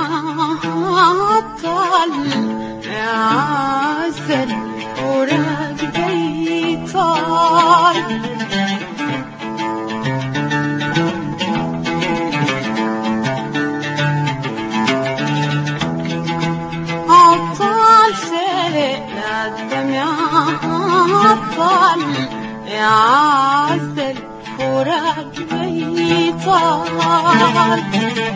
عطل يا عسل وراقبي طال عطل سيل الدم يا عطل يا عسل وراقبي طال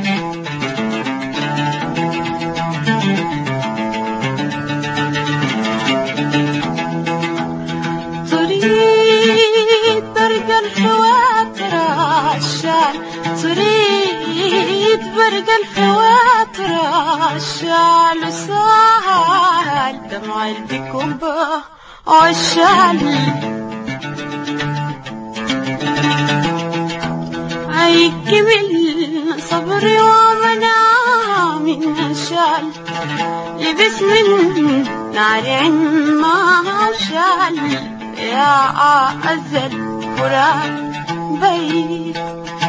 تريد برق الخواطر عشان تريد برق الخواطر عشان وسهل دمع البكم عشان عيكمل صبري ومنامي انشال لبس من نار ما شال يا أزل فراق بيت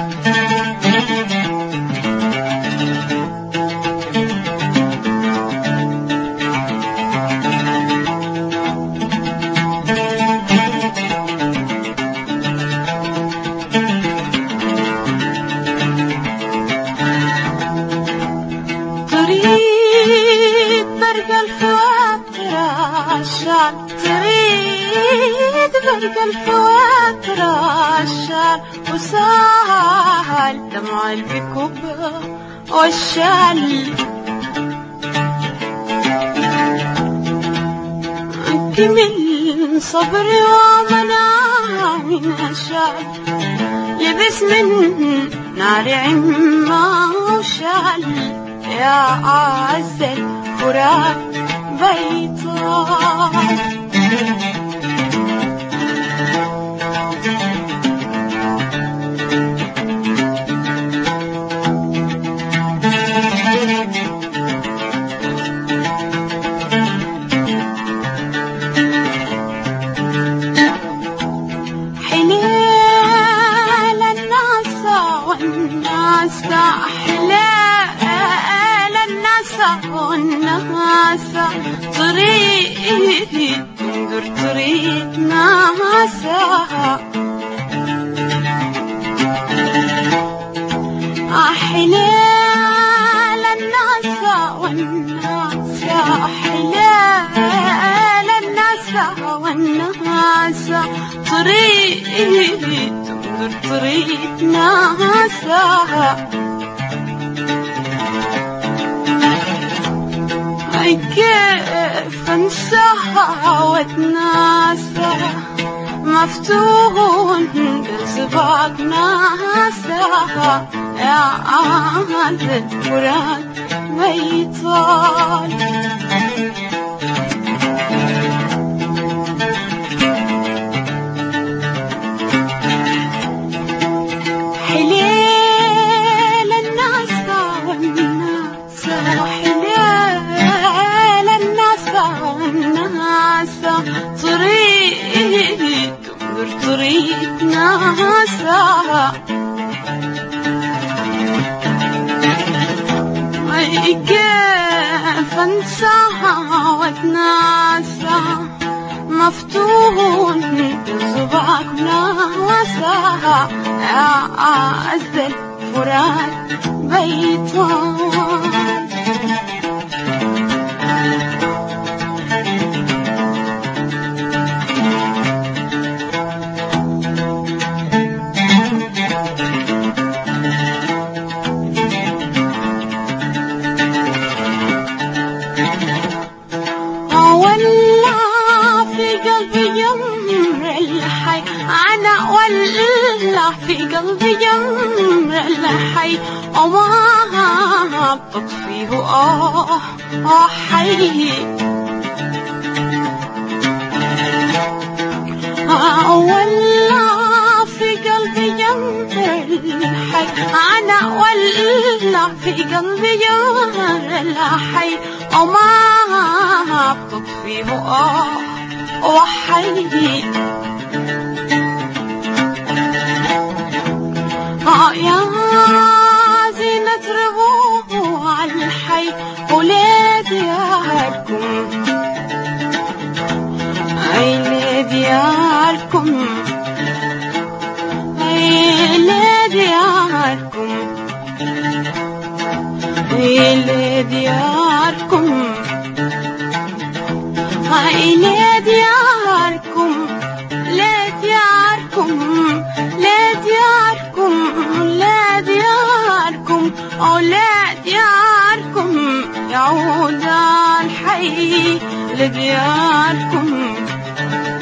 تريد برق الخواطر عشان تريد برق الخواطر عشان وسهل دمع البكب والشال كمل صبري ومنامي نشال لبس من نار عما وشال يا أعز الفراق بيطان حلال الناس والناس حلال الناس والناس تريد تنظر تريد ناسها حلال الناس والناس حلال الناس والناس تريد تنظر تريد ناسها كيف انساها واتناسى مفتون بسباق ناساها يا أهل الفراق بيطال حلال الناس والناس حلال الناس والناس تريد تنظر تريد ناسها كيف انساها واتناسى مفتون بصبعك ناساها يا أعز الفراق بيطان في قلبي جمر الحي وما بطفيه حي ولا في قلبي جمر الحي أنا ولا في قلبي جمر الحي وما بطفيه وحي يا زينة ربوع الحي لدياركم لدياركم لدياركم لدياركم لدياركم لدياركم يعود الحي لدياركم